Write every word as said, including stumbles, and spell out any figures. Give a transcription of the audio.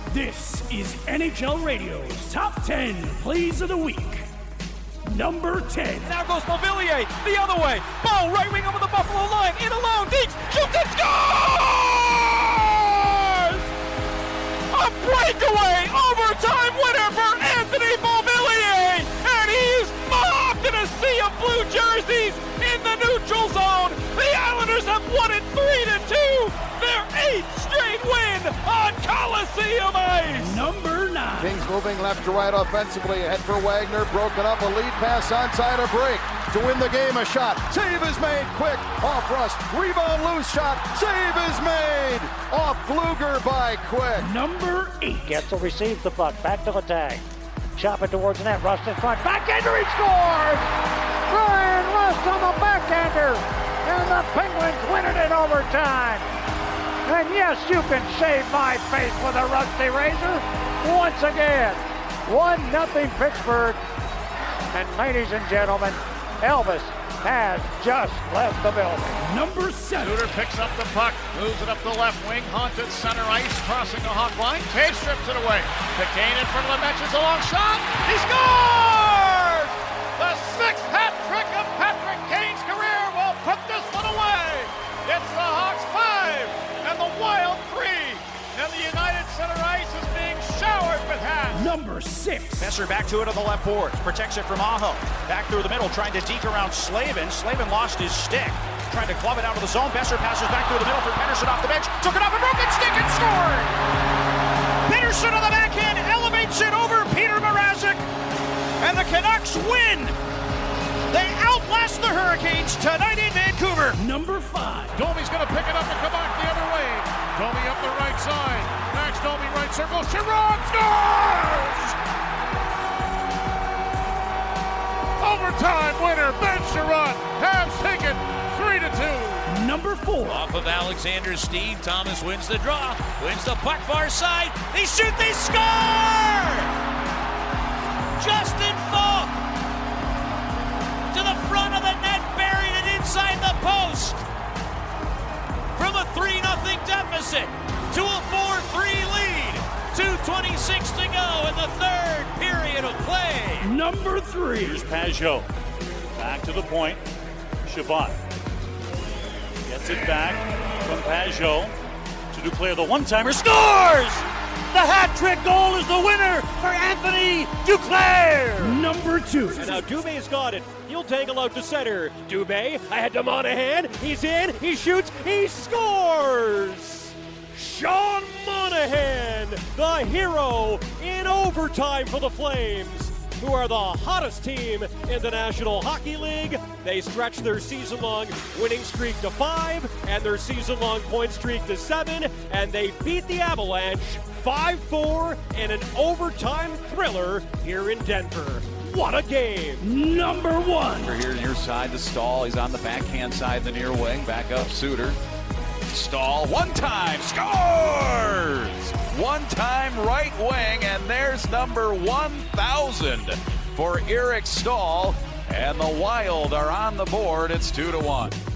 This is N H L Radio's Top ten Plays of the Week. Number ten. Now goes Beauvillier the other way. Ball right wing over the Buffalo line. In alone. Deeks. Shoots and scores! A breakaway overtime winner for Anthony Beauvillier. And he's mobbed in a sea of blue jerseys in the neutral zone. The Islanders have won it three to two. Their eighth straight win on Coliseum Ice. Number nine. Kings moving left to right offensively. Ahead for Wagner. Broken up. A lead pass onside a break. To win the game, a shot. Save is made quick. Off Rust. Rebound loose shot. Save is made. Off Pfluger by Quick. Number eight. Getsel receives the puck. Back to the tag. Chop it towards the net. Rust in front. Backhander. He scores! Brian Rust on the backhander. And the Penguins win it in overtime. And yes, you can shave my face with a rusty razor once again. one nothing Pittsburgh. And ladies and gentlemen, Elvis has just left the building. Number seven. Suter picks up the puck, moves it up the left wing, haunted center ice, crossing the hot line. Toews strips it away. To Kane in front of the bench, it's a long shot. He scores! The sixth hat trick of Patrick Kane's career will put this one away. It's the Hawks five and the Wild three. And the United Center ice is being showered with hats. Number six. Messer back to it on the left boards. Protects it from Aho. Back through the middle, trying to deke around Slavin. Slavin lost his stick. Trying to club it out of the zone. Besser passes back through the middle for Pettersson off the bench. Took it off a broken stick and scored! Pettersson on the backhand elevates it over Peter Mrazek. And the Canucks win! They outlast the Hurricanes tonight in Vancouver. Number five. Domi's going to pick it up and come back the other way. Domi up the right side. Max Domi right circle. Sherrod scores! Overtime winner, Ben Sherrod. Habs take it three to two. Number four. Off of Alexander Steed, Thomas wins the draw. Wins the puck far side. They shoot, they score! Justin Falk to the front of the net, buried it inside the post. From a three nothing deficit to a four three lead. two twenty-six to go in the third period of play. Number three. Here's Pajot. Back to the point. Chabot gets it back from Pajot to Duclair. The one-timer scores! The hat-trick goal is the winner for Anthony Duclair! Number two. And now Dubé's got it. He'll tangle out to center. Dubé, ahead to Monahan. He's in, he shoots, he scores! Sean Monahan, the hero in overtime for the Flames, who are the hottest team in the National Hockey League. They stretched their season-long winning streak to five and their season-long point streak to seven, and they beat the Avalanche five four in an overtime thriller here in Denver. What a game! Number one. Here near side to Stahl. He's on the backhand side, the near wing. Back up Suter. Stahl, one time, scores! One time right wing, and there's number one thousand for Eric Stahl. And the Wild are on the board. It's two to one.